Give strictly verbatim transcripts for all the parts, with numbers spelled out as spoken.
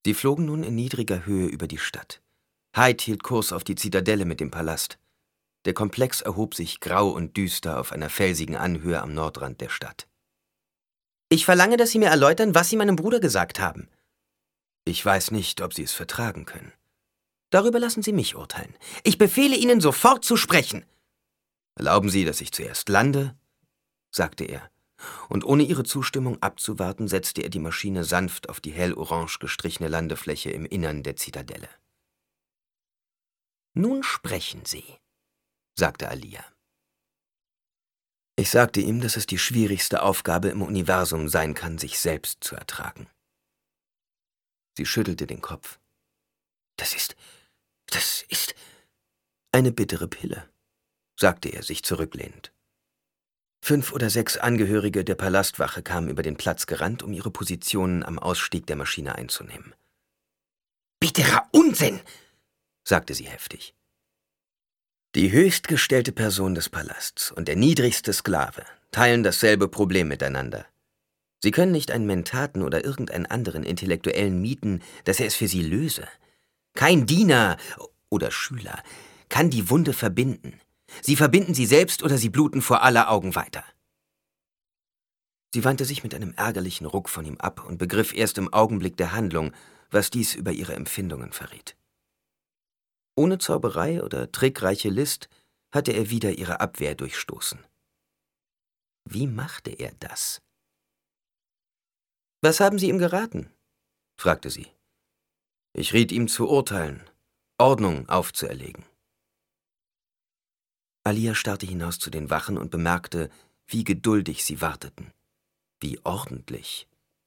Sie flogen nun in niedriger Höhe über die Stadt. Hyde hielt Kurs auf die Zitadelle mit dem Palast. Der Komplex erhob sich grau und düster auf einer felsigen Anhöhe am Nordrand der Stadt. »Ich verlange, dass Sie mir erläutern, was Sie meinem Bruder gesagt haben.« »Ich weiß nicht, ob Sie es vertragen können.« »Darüber lassen Sie mich urteilen. Ich befehle Ihnen, sofort zu sprechen.« »Erlauben Sie, dass ich zuerst lande?« sagte er, und ohne ihre Zustimmung abzuwarten, setzte er die Maschine sanft auf die hellorange gestrichene Landefläche im Innern der Zitadelle. »Nun sprechen Sie«, sagte Alia. Ich sagte ihm, dass es die schwierigste Aufgabe im Universum sein kann, sich selbst zu ertragen. Sie schüttelte den Kopf. »Das ist, das ist eine bittere Pille«, sagte er, sich zurücklehnend. Fünf oder sechs Angehörige der Palastwache kamen über den Platz gerannt, um ihre Positionen am Ausstieg der Maschine einzunehmen. »Bitterer Unsinn«, sagte sie heftig. Die höchstgestellte Person des Palasts und der niedrigste Sklave teilen dasselbe Problem miteinander. Sie können nicht einen Mentaten oder irgendeinen anderen Intellektuellen mieten, dass er es für sie löse. Kein Diener oder Schüler kann die Wunde verbinden. Sie verbinden sie selbst oder sie bluten vor aller Augen weiter. Sie wandte sich mit einem ärgerlichen Ruck von ihm ab und begriff erst im Augenblick der Handlung, was dies über ihre Empfindungen verriet. Ohne Zauberei oder trickreiche List hatte er wieder ihre Abwehr durchstoßen. Wie machte er das? »Was haben Sie ihm geraten?« fragte sie. »Ich riet ihm zu urteilen, Ordnung aufzuerlegen.« Alia starrte hinaus zu den Wachen und bemerkte, wie geduldig sie warteten, wie ordentlich.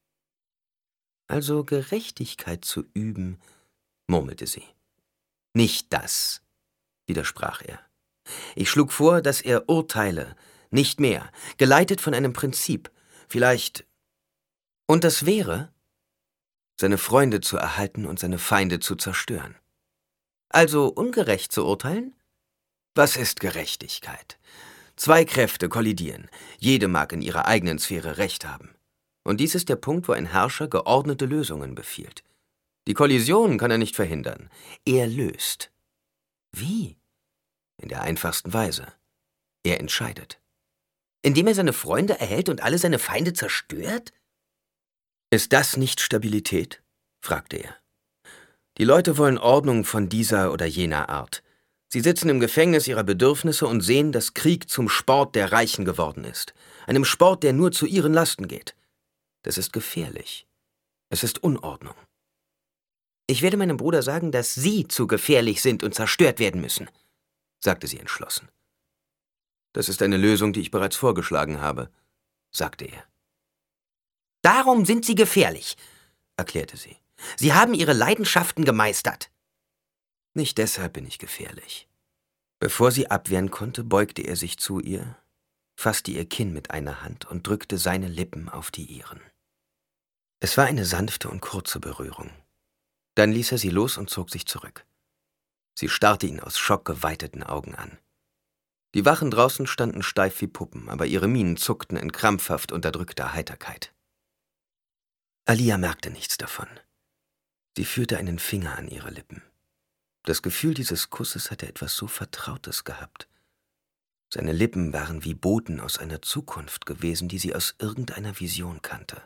»Also Gerechtigkeit zu üben«, murmelte sie. »Nicht das«, widersprach er. »Ich schlug vor, dass er urteile, nicht mehr, geleitet von einem Prinzip, vielleicht. Und das wäre, seine Freunde zu erhalten und seine Feinde zu zerstören. Also ungerecht zu urteilen? Was ist Gerechtigkeit? Zwei Kräfte kollidieren, jede mag in ihrer eigenen Sphäre Recht haben. Und dies ist der Punkt, wo ein Herrscher geordnete Lösungen befiehlt. Die Kollision kann er nicht verhindern. Er löst. Wie? In der einfachsten Weise. Er entscheidet. Indem er seine Freunde erhält und alle seine Feinde zerstört? Ist das nicht Stabilität? Fragte er. Die Leute wollen Ordnung von dieser oder jener Art. Sie sitzen im Gefängnis ihrer Bedürfnisse und sehen, dass Krieg zum Sport der Reichen geworden ist. Einem Sport, der nur zu ihren Lasten geht. Das ist gefährlich. Es ist Unordnung. »Ich werde meinem Bruder sagen, dass Sie zu gefährlich sind und zerstört werden müssen«, sagte sie entschlossen. »Das ist eine Lösung, die ich bereits vorgeschlagen habe«, sagte er. »Darum sind Sie gefährlich«, erklärte sie. »Sie haben Ihre Leidenschaften gemeistert.« »Nicht deshalb bin ich gefährlich.« Bevor sie abwehren konnte, beugte er sich zu ihr, fasste ihr Kinn mit einer Hand und drückte seine Lippen auf die ihren. Es war eine sanfte und kurze Berührung. Dann ließ er sie los und zog sich zurück. Sie starrte ihn aus schockgeweiteten Augen an. Die Wachen draußen standen steif wie Puppen, aber ihre Mienen zuckten in krampfhaft unterdrückter Heiterkeit. Alia merkte nichts davon. Sie führte einen Finger an ihre Lippen. Das Gefühl dieses Kusses hatte etwas so Vertrautes gehabt. Seine Lippen waren wie Boten aus einer Zukunft gewesen, die sie aus irgendeiner Vision kannte.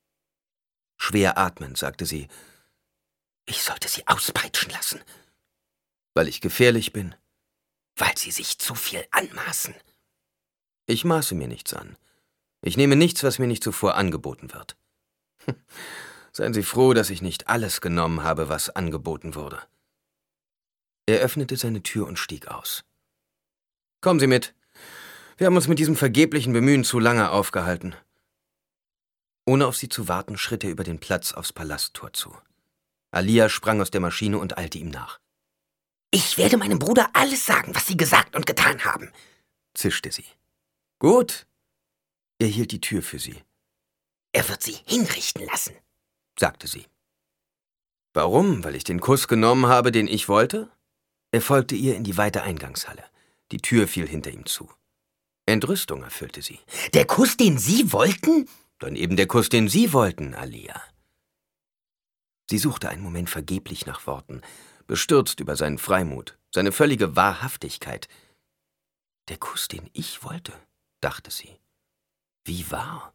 Schwer atmend sagte sie, »Ich sollte Sie auspeitschen lassen.« »Weil ich gefährlich bin?« »Weil Sie sich zu viel anmaßen.« »Ich maße mir nichts an. Ich nehme nichts, was mir nicht zuvor angeboten wird.« »Seien Sie froh, dass ich nicht alles genommen habe, was angeboten wurde.« Er öffnete seine Tür und stieg aus. »Kommen Sie mit. Wir haben uns mit diesem vergeblichen Bemühen zu lange aufgehalten.« Ohne auf sie zu warten, schritt er über den Platz aufs Palasttor zu. Alia sprang aus der Maschine und eilte ihm nach. »Ich werde meinem Bruder alles sagen, was Sie gesagt und getan haben«, zischte sie. »Gut.« Er hielt die Tür für sie. »Er wird Sie hinrichten lassen«, sagte sie. »Warum? Weil ich den Kuss genommen habe, den ich wollte?« Er folgte ihr in die weite Eingangshalle. Die Tür fiel hinter ihm zu. Entrüstung erfüllte sie. »Der Kuss, den Sie wollten?« »Dann eben der Kuss, den Sie wollten, Alia.« Sie suchte einen Moment vergeblich nach Worten, bestürzt über seinen Freimut, seine völlige Wahrhaftigkeit. Der Kuss, den ich wollte, dachte sie. Wie wahr?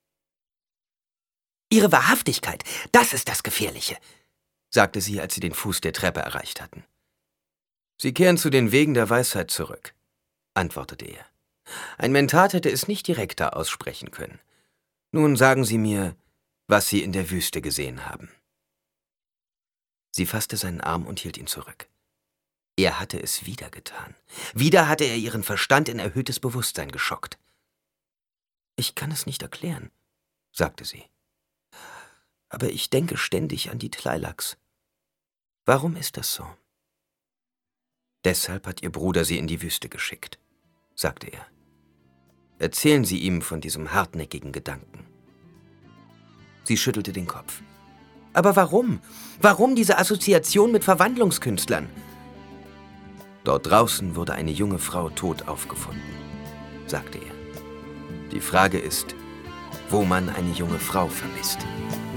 »Ihre Wahrhaftigkeit, das ist das Gefährliche«, sagte sie, als sie den Fuß der Treppe erreicht hatten. »Sie kehren zu den Wegen der Weisheit zurück«, antwortete er. »Ein Mentat hätte es nicht direkter aussprechen können. Nun sagen Sie mir, was Sie in der Wüste gesehen haben.« Sie fasste seinen Arm und hielt ihn zurück. Er hatte es wieder getan. Wieder hatte er ihren Verstand in erhöhtes Bewusstsein geschockt. »Ich kann es nicht erklären«, sagte sie. »Aber ich denke ständig an die Tleilachs. Warum ist das so?« »Deshalb hat Ihr Bruder Sie in die Wüste geschickt«, sagte er. »Erzählen Sie ihm von diesem hartnäckigen Gedanken.« Sie schüttelte den Kopf. »Aber warum? Warum diese Assoziation mit Verwandlungskünstlern?« »Dort draußen wurde eine junge Frau tot aufgefunden«, sagte er. »Die Frage ist, wo man eine junge Frau vermisst.«